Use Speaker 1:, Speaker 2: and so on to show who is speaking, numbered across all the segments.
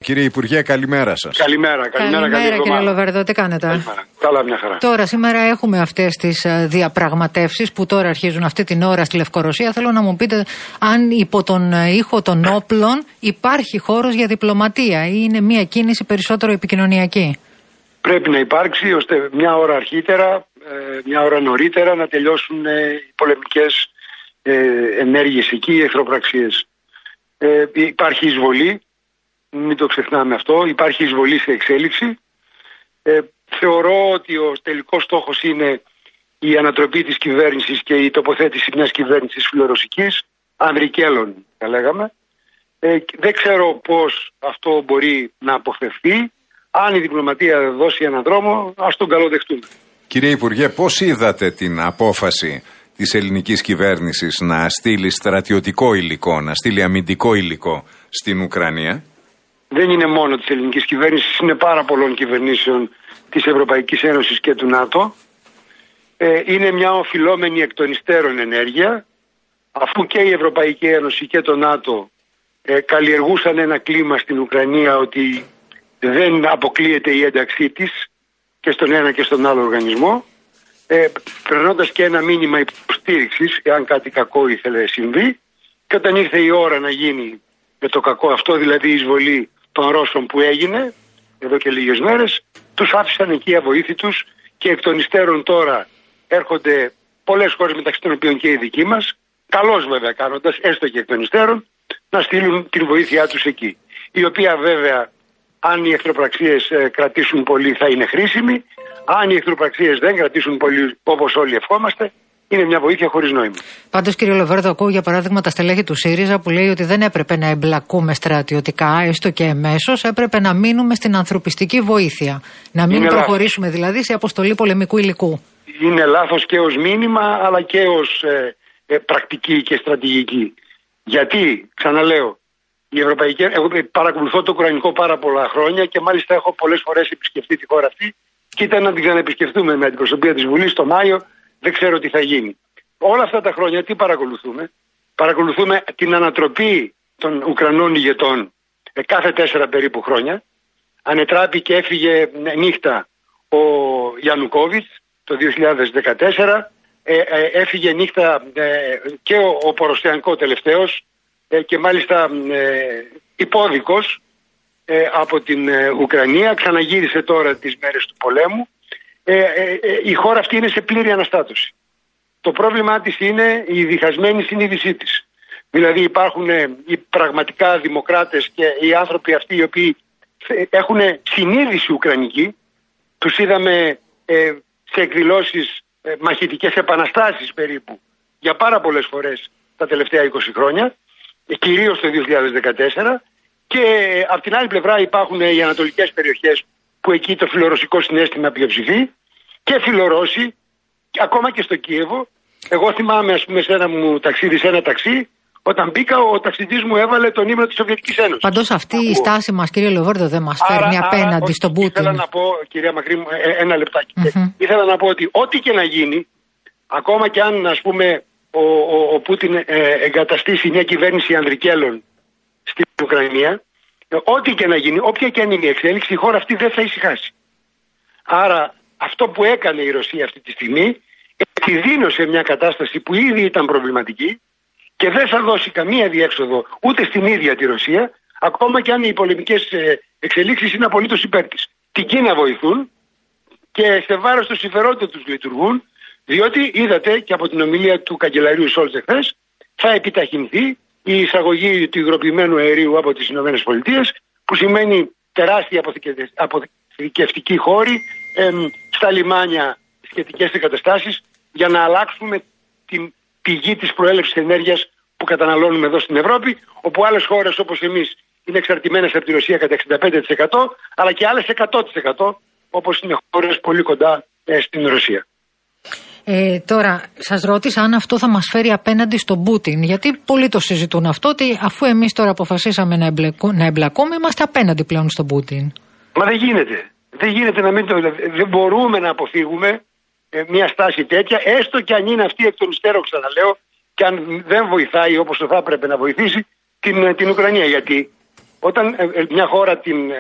Speaker 1: Κύριε Υπουργέ, καλημέρα σας.
Speaker 2: Καλημέρα,
Speaker 3: κύριε Λοβέρδο, τι κάνετε?
Speaker 2: Καλημέρα. Καλά, μια χαρά.
Speaker 3: Τώρα, σήμερα έχουμε αυτές τις διαπραγματεύσεις που τώρα αρχίζουν αυτή την ώρα στη Λευκορωσία. Θέλω να μου πείτε αν υπό τον ήχο των όπλων υπάρχει χώρος για διπλωματία ή είναι μια κίνηση περισσότερο επικοινωνιακή.
Speaker 2: Πρέπει να υπάρξει ώστε μια ώρα αρχίτερα, μια ώρα νωρίτερα να τελειώσουν οι πολεμικές ενέργειες εκεί, οι εχθροπραξίες. Υπάρχει εισβολή, μην το ξεχνάμε αυτό, υπάρχει εισβολή σε εξέλιξη. Θεωρώ ότι ο τελικός στόχος είναι η ανατροπή της κυβέρνησης και η τοποθέτηση μιας κυβέρνησης φιλορωσικής, ανδρικέλων θα λέγαμε. Δεν ξέρω πώς αυτό μπορεί να αποφευθεί. Αν η διπλωματία δώσει έναν δρόμο, ας τον καλοδεχτούμε.
Speaker 1: Κύριε Υπουργέ, πώς είδατε την απόφαση της ελληνικής κυβέρνησης να στείλει στρατιωτικό υλικό, να στείλει αμυντικό υλικό στην Ουκρανία?
Speaker 2: Δεν είναι μόνο της ελληνικής κυβέρνησης, είναι πάρα πολλών κυβερνήσεων της Ευρωπαϊκής Ένωσης και του ΝΑΤΟ. Είναι μια οφειλόμενη εκ των υστέρων ενέργεια, αφού και η Ευρωπαϊκή Ένωση και το ΝΑΤΟ καλλιεργούσαν ένα κλίμα στην Ουκρανία ότι δεν αποκλείεται η ένταξή της και στον ένα και στον άλλο οργανισμό, περνώντας και ένα μήνυμα υποστήριξης εάν κάτι κακό ήθελε συμβεί, και όταν ήρθε η ώρα να γίνει με το κακό αυτό, δηλαδή η εισβολή των Ρώσων που έγινε εδώ και λίγες μέρες, τους άφησαν εκεί αβοήθητους και εκ των υστέρων τώρα έρχονται πολλές χώρες, μεταξύ των οποίων και οι δικοί μας, καλώς βέβαια κάνοντας, έστω και εκ των υστέρων, να στείλουν την βοήθειά τους εκεί. Η οποία βέβαια, αν οι εχθροπραξίες κρατήσουν πολύ, θα είναι χρήσιμη. Αν οι εχθροπραξίες δεν κρατήσουν πολύ, όπως όλοι ευχόμαστε, είναι μια βοήθεια χωρίς νόημα.
Speaker 3: Πάντως, κύριε Λοβέρδο, ακούω για παράδειγμα τα στελέχη του ΣΥΡΙΖΑ που λέει ότι δεν έπρεπε να εμπλακούμε στρατιωτικά, έστω και εμέσως, έπρεπε να μείνουμε στην ανθρωπιστική βοήθεια. Να μην προχωρήσουμε δηλαδή σε αποστολή πολεμικού υλικού.
Speaker 2: Είναι λάθος και ως μήνυμα, αλλά και ως πρακτική και στρατηγική. Γιατί, ξαναλέω, εγώ παρακολουθώ το Ουκρανικό πάρα πολλά χρόνια και μάλιστα έχω πολλές φορές επισκεφτεί τη χώρα αυτή και ήταν να την ξαναεπισκεφτούμε με αντιπροσωπεία της Βουλής το Μάιο. Δεν ξέρω τι θα γίνει. Όλα αυτά τα χρόνια τι παρακολουθούμε? Παρακολουθούμε την ανατροπή των Ουκρανών ηγετών κάθε 4 περίπου χρόνια. Ανετράπη και έφυγε νύχτα ο Γιαννουκόβιτς το 2014. Έφυγε νύχτα και ο Ποροσιανκό τελευταίος και μάλιστα υπόδικος από την Ουκρανία. Ξαναγύρισε τώρα τις μέρες του πολέμου. Η χώρα αυτή είναι σε πλήρη αναστάτωση. Το πρόβλημά της είναι η διχασμένη συνείδησή της. Δηλαδή υπάρχουν οι πραγματικά δημοκράτες και οι άνθρωποι αυτοί οι οποίοι έχουν συνείδηση ουκρανική. Τους είδαμε σε εκδηλώσεις, μαχητικές επαναστάσεις περίπου για πάρα πολλές φορές τα τελευταία 20 χρόνια, κυρίως το 2014, και από την άλλη πλευρά υπάρχουν οι ανατολικές περιοχές που εκεί το φιλορωσικό συναίσθημα πλειοψηφεί και φιλορώσοι, ακόμα και στο Κίεβο. Εγώ θυμάμαι, ας πούμε, σε ένα μου ταξίδι, σε ένα ταξί, όταν μπήκα, ο ταξιδιτής μου έβαλε τον ύμνο της Σοβιετικής Ένωσης.
Speaker 3: Πάντως αυτή η στάση μας, κύριε Λοβέρδο, δεν μας φέρνει απέναντι στον Πούτιν.
Speaker 2: Ήθελα να πω, κυρία Μακρύ μου, ένα λεπτάκι. Ήθελα να πω ότι ό,τι και να γίνει, ακόμα και αν, ας πούμε, ο Πούτιν εγκαταστήσει μια κυβέρνηση ανδρικέλων στην Ουκρανία, ό,τι και να γίνει, όποια και αν είναι η εξέλιξη, η χώρα αυτή δεν θα ησυχάσει. Άρα αυτό που έκανε η Ρωσία αυτή τη στιγμή, επιδίνωσε μια κατάσταση που ήδη ήταν προβληματική και δεν θα δώσει καμία διέξοδο ούτε στην ίδια τη Ρωσία, ακόμα και αν οι πολεμικές εξελίξεις είναι απολύτως υπέρ της. Την Κίνα βοηθούν και σε βάρος των συμφερόντων τους λειτουργούν, διότι είδατε και από την ομιλία του καγκελαρίου Σόλτς εχθές, θα επιταχυνθεί η εισαγωγή του υγροποιημένου αερίου από τις ΗΠΑ, που σημαίνει τεράστια αποθηκευτική χώρη, στα λιμάνια σχετικές εγκαταστάσεις, για να αλλάξουμε την πηγή της προέλευσης ενέργειας που καταναλώνουμε εδώ στην Ευρώπη, όπου άλλες χώρες όπως εμείς είναι εξαρτημένες από τη Ρωσία κατά 65%, αλλά και άλλες 100%, όπως είναι χώρες πολύ κοντά στην Ρωσία.
Speaker 3: Τώρα, σας ρώτησα αν αυτό θα μας φέρει απέναντι στον Πούτιν, γιατί πολλοί το συζητούν αυτό, ότι αφού εμείς τώρα αποφασίσαμε να εμπλακούμε, είμαστε απέναντι πλέον στον Πούτιν.
Speaker 2: Μα δεν γίνεται. Δεν γίνεται να μην το. Δεν μπορούμε να αποφύγουμε μια στάση τέτοια, έστω και αν είναι αυτή εκ των υστέρων, ξαναλέω, και αν δεν βοηθάει όπως θα έπρεπε να βοηθήσει την Ουκρανία. Γιατί Όταν μια χώρα την,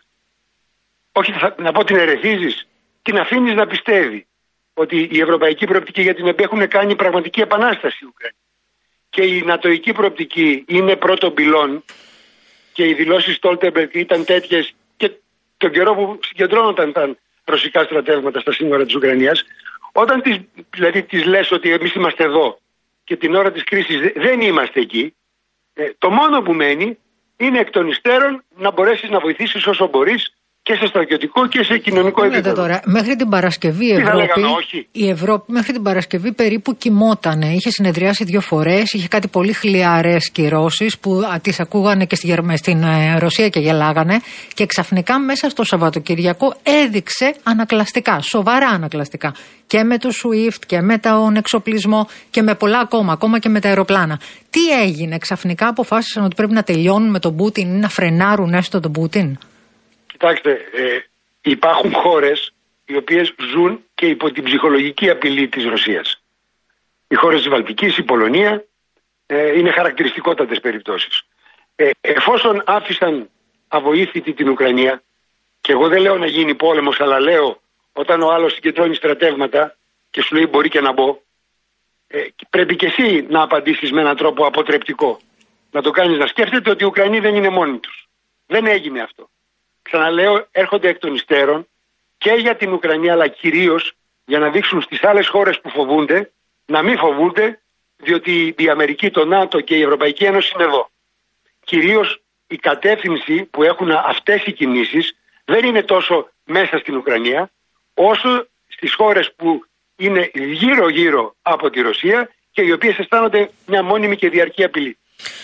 Speaker 2: όχι να πω την ερεθίζεις, την αφήνεις να πιστεύει ότι η ευρωπαϊκή προοπτική για την ΕΠΕ έχουν κάνει πραγματική επανάσταση η Ουκρανία και η νατοϊκή προοπτική είναι πρώτο πυλών και οι δηλώσεις Στόλτεμπεργκ ήταν τέτοιες και τον καιρό που συγκεντρώνονταν τα ρωσικά στρατεύματα στα σύνορα της Ουκρανίας, όταν τις λες ότι εμείς είμαστε εδώ και την ώρα της κρίσης δεν είμαστε εκεί, το μόνο που μένει είναι εκ των υστέρων να μπορέσεις να βοηθήσεις όσο μπορείς και σε στρατιωτικό και σε κοινωνικό επίπεδο.
Speaker 3: Τώρα, μέχρι την Παρασκευή η Ευρώπη μέχρι την Παρασκευή περίπου κοιμότανε. Είχε συνεδριάσει 2 φορές, είχε κάτι πολύ χλιαρές κυρώσεις που τις ακούγανε και στην Ρωσία και γελάγανε. Και ξαφνικά μέσα στο Σαββατοκυριακό έδειξε ανακλαστικά, σοβαρά ανακλαστικά. Και με το SWIFT και με τον εξοπλισμό και με πολλά ακόμα και με τα αεροπλάνα. Τι έγινε, ξαφνικά αποφάσισαν ότι πρέπει να τελειώνουν με τον Πούτιν ή να φρενάρουν έστω τον Πούτιν?
Speaker 2: Κοιτάξτε, υπάρχουν χώρες οι οποίες ζουν και υπό την ψυχολογική απειλή της Ρωσίας. Οι χώρες της Βαλτικής, η Πολωνία, είναι χαρακτηριστικότατες περιπτώσεις. Εφόσον άφησαν αβοήθητη την Ουκρανία, και εγώ δεν λέω να γίνει πόλεμος, αλλά λέω όταν ο άλλος συγκεντρώνει στρατεύματα και σου λέει μπορεί και να μπω, πρέπει και εσύ να απαντήσεις με έναν τρόπο αποτρεπτικό. Να το κάνεις να σκέφτεται ότι οι Ουκρανοί δεν είναι μόνοι τους. Δεν έγινε αυτό. Ξαναλέω, έρχονται εκ των υστέρων και για την Ουκρανία, αλλά κυρίως για να δείξουν στις άλλες χώρες που φοβούνται να μην φοβούνται, διότι η Αμερική, το ΝΑΤΟ και η Ευρωπαϊκή Ένωση είναι εδώ. Κυρίως η κατεύθυνση που έχουν αυτές οι κινήσεις δεν είναι τόσο μέσα στην Ουκρανία, όσο στις χώρες που είναι γύρω-γύρω από τη Ρωσία και οι οποίες αισθάνονται μια μόνιμη και διαρκή απειλή.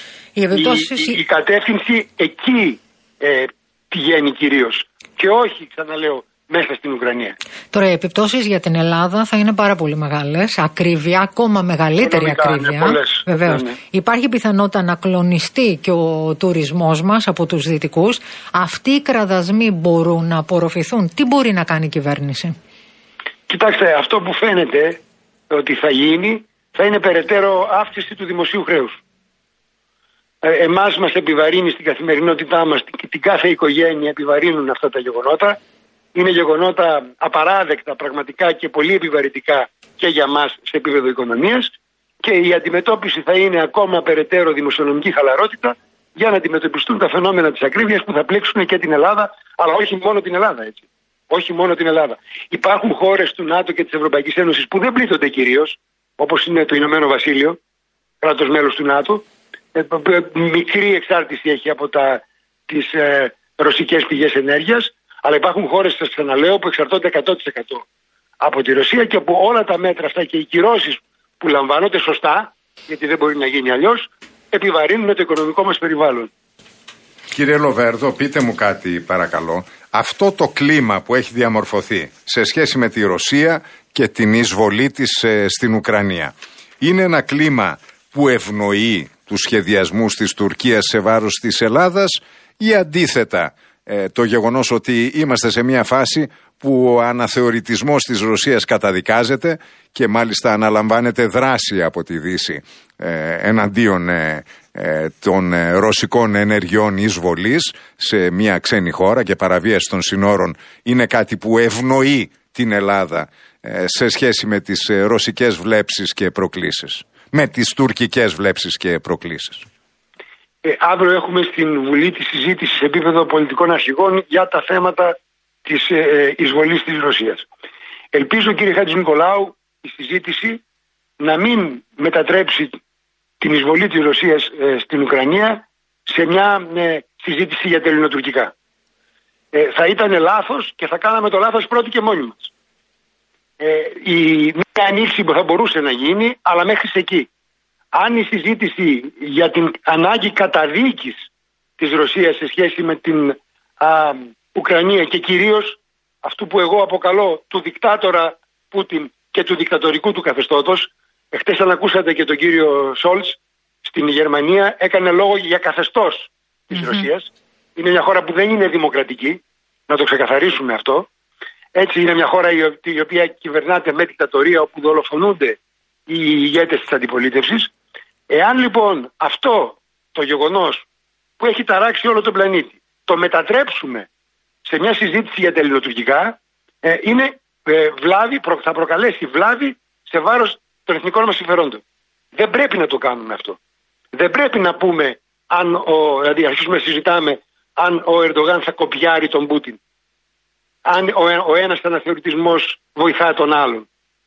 Speaker 2: Η κατεύθυνση εκεί πηγαίνει κυρίως και όχι, ξαναλέω, μέσα στην Ουκρανία. Τώρα οι
Speaker 3: επιπτώσεις για την Ελλάδα θα είναι πάρα πολύ μεγάλες, ακρίβεια, ακόμα μεγαλύτερη ακρίβεια. Βεβαίως. Ναι. Υπάρχει πιθανότητα να κλονιστεί και ο τουρισμός μας από τους δυτικούς. Αυτοί οι κραδασμοί μπορούν να απορροφηθούν. Τι μπορεί να κάνει η κυβέρνηση?
Speaker 2: Κοιτάξτε, αυτό που φαίνεται ότι θα γίνει θα είναι περαιτέρω αύξηση του δημοσίου χρέους. Εμάς μας επιβαρύνει στην καθημερινότητά μας, την κάθε οικογένεια επιβαρύνουν αυτά τα γεγονότα. Είναι γεγονότα απαράδεκτα πραγματικά και πολύ επιβαρυντικά και για μας σε επίπεδο οικονομίας και η αντιμετώπιση θα είναι ακόμα περαιτέρω δημοσιονομική χαλαρότητα για να αντιμετωπιστούν τα φαινόμενα της ακρίβειας που θα πλήξουν και την Ελλάδα, αλλά όχι μόνο την Ελλάδα, έτσι. Όχι μόνο την Ελλάδα. Υπάρχουν χώρες του ΝΑΤΟ και της Ευρωπαϊκής Ένωσης που δεν πλήττονται κυρίως, όπως είναι το Ηνωμένο Βασίλειο, κράτος μέλος του ΝΑΤΟ. Μικρή εξάρτηση έχει από τις ρωσικές πηγές ενέργειας, αλλά υπάρχουν χώρες, σας ξαναλέω, που εξαρτώνται 100% από τη Ρωσία και που όλα τα μέτρα αυτά και οι κυρώσεις που λαμβάνονται σωστά, γιατί δεν μπορεί να γίνει αλλιώς, επιβαρύνουν το οικονομικό μας περιβάλλον.
Speaker 1: Κύριε Λοβέρδο, πείτε μου κάτι παρακαλώ. Αυτό το κλίμα που έχει διαμορφωθεί σε σχέση με τη Ρωσία και την εισβολή της στην Ουκρανία είναι ένα κλίμα που ευνοεί τους σχεδιασμούς της Τουρκίας σε βάρος της Ελλάδας ή αντίθετα το γεγονός ότι είμαστε σε μια φάση που ο αναθεωρητισμός της Ρωσίας καταδικάζεται και μάλιστα αναλαμβάνεται δράση από τη Δύση εναντίον των ρωσικών ενεργειών εισβολής σε μια ξένη χώρα και παραβίαση των συνόρων είναι κάτι που ευνοεί την Ελλάδα σε σχέση με τις ρωσικές βλέψεις και προκλήσεις, με τις τουρκικές βλέψεις και προκλήσεις.
Speaker 2: Αύριο έχουμε στην Βουλή τη συζήτηση σε επίπεδο πολιτικών αρχηγών για τα θέματα της εισβολής της Ρωσίας. Ελπίζω, κύριε Χατζηνικολάου, η συζήτηση να μην μετατρέψει την εισβολή της Ρωσίας στην Ουκρανία σε μια συζήτηση για τα ελληνοτουρκικά. Θα ήταν λάθος και θα κάναμε το λάθος πρώτοι και μόνοι μας. Μια ανοίξη που θα μπορούσε να γίνει, αλλά μέχρι εκεί. Αν η συζήτηση για την ανάγκη καταδίκης της Ρωσίας σε σχέση με την Ουκρανία και κυρίως αυτού που εγώ αποκαλώ του δικτάτορα Πούτιν και του δικτατορικού του καθεστώτος, χτες αν ακούσατε και τον κύριο Σόλτς στην Γερμανία έκανε λόγο για καθεστώς της Ρωσίας. Είναι μια χώρα που δεν είναι δημοκρατική, να το ξεκαθαρίσουμε αυτό. Έτσι είναι μια χώρα η οποία κυβερνάται με δικτατορία όπου δολοφονούνται οι ηγέτες της αντιπολίτευσης. Εάν λοιπόν αυτό το γεγονός που έχει ταράξει όλο τον πλανήτη. Το μετατρέψουμε σε μια συζήτηση για τα ελληνοτουρκικά είναι βλάβη, θα προκαλέσει βλάβη σε βάρος των εθνικών μας συμφερόντων. Δεν πρέπει να το κάνουμε αυτό. Δεν πρέπει να πούμε, δηλαδή αρχίσουμε να συζητάμε αν ο Ερντογάν θα κοπιάρει τον Πούτιν. Αν ο ένας αναθεωρητισμός βοηθά τον άλλον.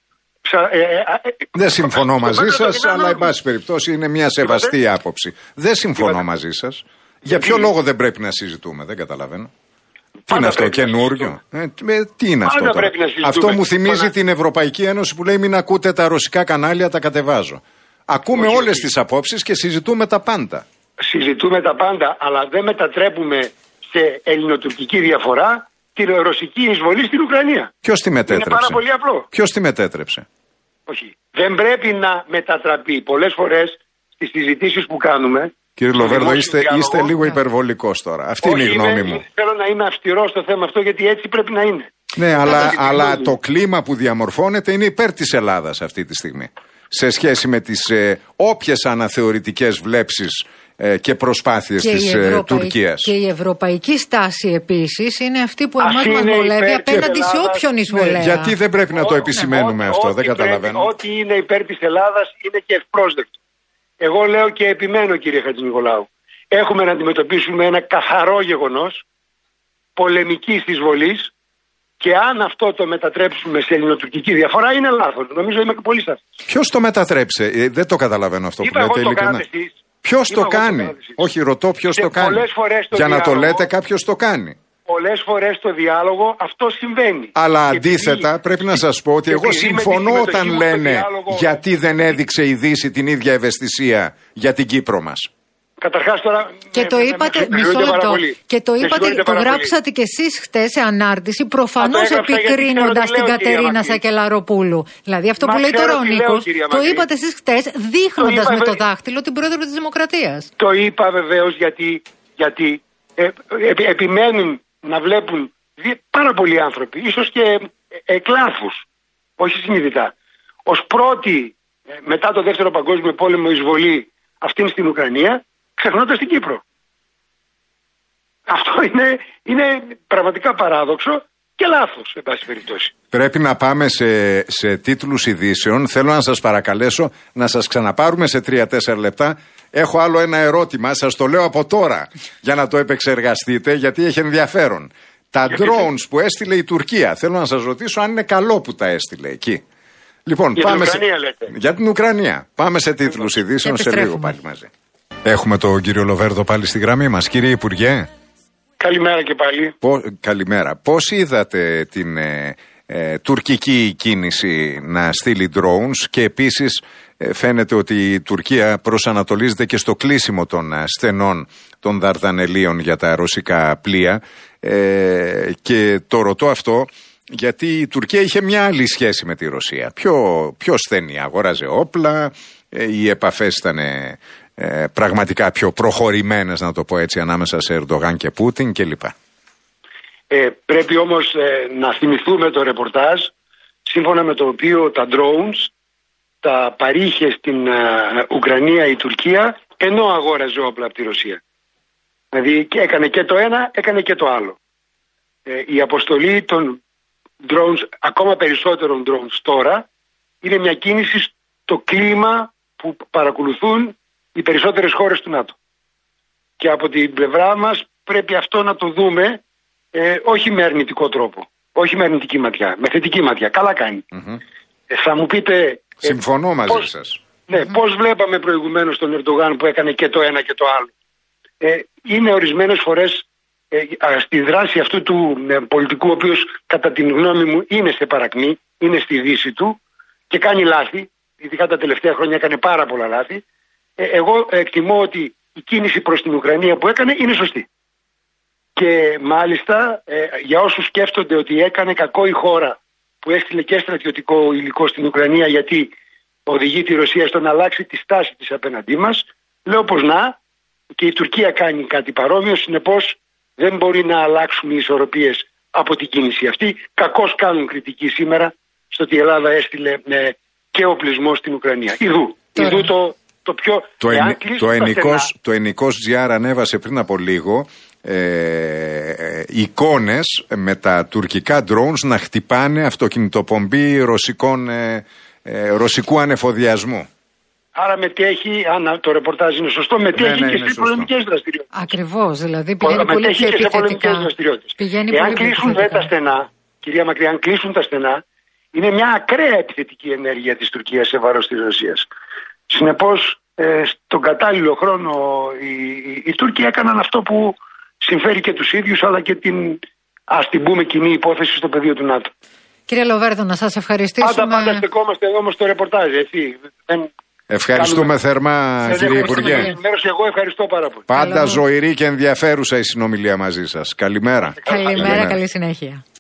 Speaker 1: Δεν συμφωνώ μαζί σας, αλλά εν πάση περιπτώσει είναι μια σεβαστή άποψη. Δεν συμφωνώ μαζί σας. Για ποιο λόγο δεν πρέπει να συζητούμε, δεν καταλαβαίνω. Τι είναι αυτό, καινούριο? Τι είναι αυτό τώρα? Αυτό μου θυμίζει την Ευρωπαϊκή Ένωση που λέει μην ακούτε τα ρωσικά κανάλια, τα κατεβάζω. Ακούμε όλες τις απόψεις και συζητούμε τα πάντα.
Speaker 2: Συζητούμε τα πάντα, αλλά δεν μετατρέπουμε σε ελληνοτουρκική διαφορά τη ρωσική εισβολή στην Ουκρανία.
Speaker 1: Ποιος τη μετέτρεψε?
Speaker 2: Είναι πάρα πολύ απλό.
Speaker 1: Ποιος τη μετέτρεψε?
Speaker 2: Όχι. Δεν πρέπει να μετατραπεί. Πολλές φορές στις συζητήσεις που κάνουμε.
Speaker 1: Κύριε Λοβέρδο, είστε λίγο υπερβολικός τώρα. Αυτή είναι η γνώμη μου.
Speaker 2: Θέλω να είμαι αυστηρός στο θέμα αυτό, γιατί έτσι πρέπει να είναι.
Speaker 1: Ναι, αλλά το κλίμα που διαμορφώνεται είναι υπέρ της Ελλάδας αυτή τη στιγμή. Σε σχέση με τις όποιες αναθεωρητικές βλέψεις και προσπάθειες της Τουρκίας.
Speaker 3: Και η ευρωπαϊκή στάση επίσης είναι αυτή που εμάς μας βολεύει απέναντι σε όποιον εισβολέα.
Speaker 1: Γιατί δεν πρέπει να το επισημαίνουμε αυτό, δεν καταλαβαίνω.
Speaker 2: Ό,τι είναι υπέρ της Ελλάδας είναι και ευπρόσδεκτο. Εγώ λέω και επιμένω, κύριε Χατζηνικολάου, έχουμε να αντιμετωπίσουμε ένα καθαρό γεγονός πολεμικής εισβολής, και αν αυτό το μετατρέψουμε σε ελληνοτουρκική διαφορά είναι λάθος. Νομίζω είμαι πολύ σαφής.
Speaker 1: Ποιος το μετατρέψε? Δεν το καταλαβαίνω αυτό που λέτε ειλικρινά. Ποιος το κάνει? Όχι, ρωτώ ποιος το κάνει. Για να το λέτε κάποιος το κάνει.
Speaker 2: Πολλές φορές στο διάλογο αυτό συμβαίνει.
Speaker 1: Αλλά αντίθετα πρέπει να σας πω ότι εγώ συμφωνώ όταν λένε γιατί δεν έδειξε η Δύση την ίδια ευαισθησία για την Κύπρο μας.
Speaker 2: Καταρχάς τώρα.
Speaker 3: Και το είπατε, μισό λεπτό. Και το είπατε, το γράψατε κι εσείς χτες σε ανάρτηση, προφανώς επικρίνοντας την Κατερίνα Σακελαροπούλου. Δηλαδή αυτό που λέει τώρα ο Νίκος, το είπατε εσείς χτες, δείχνοντας με το δάχτυλο την πρόεδρο της Δημοκρατίας.
Speaker 2: Το είπα βεβαίως γιατί επιμένουν να βλέπουν πάρα πολλοί άνθρωποι, ίσως και εκλάθους, όχι συνειδητά, ως πρώτη μετά το δεύτερο παγκόσμιο πόλεμο εισβολή αυτήν στην Ουκρανία, ξεχνώντας την Κύπρο. Αυτό είναι πραγματικά παράδοξο και λάθος, εν πάση περιπτώσει.
Speaker 1: Πρέπει να πάμε σε τίτλους ειδήσεων. Θέλω να σας παρακαλέσω να σας ξαναπάρουμε σε 3-4 λεπτά. Έχω άλλο ένα ερώτημα, σας το λέω από τώρα, για να το επεξεργαστείτε, γιατί έχει ενδιαφέρον. Τα drones που έστειλε η Τουρκία, θέλω να σας ρωτήσω αν είναι καλό που τα έστειλε εκεί. Λοιπόν,
Speaker 2: για
Speaker 1: πάμε
Speaker 2: την Ουκρανία λέτε.
Speaker 1: Για την Ουκρανία. Πάμε σε τίτλους ειδήσεων σε λίγο πάλι μαζί. Έχουμε τον κύριο Λοβέρδο πάλι στη γραμμή μας. Κύριε Υπουργέ.
Speaker 2: Καλημέρα και πάλι.
Speaker 1: Καλημέρα. Πώς είδατε την τουρκική κίνηση να στείλει drones, και επίσης φαίνεται ότι η Τουρκία προσανατολίζεται και στο κλείσιμο των στενών των Δαρδανελίων για τα ρωσικά πλοία, και το ρωτώ αυτό γιατί η Τουρκία είχε μια άλλη σχέση με τη Ρωσία. Πιο στενή, αγόραζε όπλα, οι επαφές ήταν πραγματικά πιο προχωρημένες, να το πω έτσι, ανάμεσα σε Ερντογάν και Πούτιν κλπ.
Speaker 2: Πρέπει όμως να θυμηθούμε το ρεπορτάζ σύμφωνα με το οποίο τα drones τα παρήχε στην Ουκρανία η Τουρκία, ενώ αγόραζε όπλα από τη Ρωσία. Δηλαδή έκανε και το ένα, έκανε και το άλλο. Η αποστολή των drones, ακόμα περισσότερων drones τώρα, είναι μια κίνηση στο κλίμα που παρακολουθούν οι περισσότερες χώρες του ΝΑΤΟ. Και από την πλευρά μας πρέπει αυτό να το δούμε, όχι με αρνητικό τρόπο, όχι με αρνητική ματιά, με θετική ματιά. Καλά κάνει. Θα μου πείτε...
Speaker 1: Συμφωνώ μαζί σας.
Speaker 2: Ναι, πώς βλέπαμε προηγουμένως τον Ερντογάν που έκανε και το ένα και το άλλο. Είναι ορισμένες φορές στη δράση αυτού του πολιτικού, ο οποίος κατά την γνώμη μου είναι σε παρακμή, είναι στη δύση του και κάνει λάθη, ειδικά τα τελευταία χρόνια έκανε πάρα πολλά λάθη. Εγώ εκτιμώ ότι η κίνηση προς την Ουκρανία που έκανε είναι σωστή. Και μάλιστα για όσους σκέφτονται ότι έκανε κακό η χώρα που έστειλε και στρατιωτικό υλικό στην Ουκρανία γιατί οδηγεί τη Ρωσία στο να αλλάξει τη στάση της απέναντί μας, λέω πως να, και η Τουρκία κάνει κάτι παρόμοιο, συνεπώς δεν μπορεί να αλλάξουν οι ισορροπίες από την κίνηση αυτή. Κακώς κάνουν κριτική σήμερα στο ότι η Ελλάδα έστειλε και οπλισμό στην Ουκρανία. Ιδού το πιο...
Speaker 1: Το Ενικός GR ανέβασε πριν από λίγο εικόνες με τα τουρκικά drones να χτυπάνε αυτοκινητοπομπή ρωσικού ανεφοδιασμού.
Speaker 2: Άρα μετέχει, αν το ρεπορτάζ είναι σωστό, μετέχει και σε πολεμικές δραστηριότητες.
Speaker 3: Ακριβώς, δηλαδή πηγαίνει πολύ πιο
Speaker 2: και σε πολεμικές δραστηριότητες. Εάν κλείσουν τα στενά, κυρία Μακρύ, αν κλείσουν τα στενά, είναι μια ακραία επιθετική ενέργεια της Τουρκίας σε βάρος της Ρωσίας. Συνεπώς, στον κατάλληλο χρόνο οι Τούρκοι έκαναν αυτό που συμφέρει και τους ίδιους, αλλά και ας την πούμε, κοινή υπόθεση στο πεδίο του ΝΑΤΟ.
Speaker 3: Κύριε Λοβέρδο, να σας ευχαριστήσουμε.
Speaker 2: Πάντα στεκόμαστε εδώ όμως στο ρεπορτάζ, έτσι.
Speaker 1: Ευχαριστούμε θερμά, κύριε Υπουργέ.
Speaker 2: Εγώ ευχαριστώ πάρα πολύ.
Speaker 1: Πάντα ζωηρή και ενδιαφέρουσα η συνομιλία μαζί σας. Καλημέρα.
Speaker 3: Καλημέρα, καλή συνέχεια.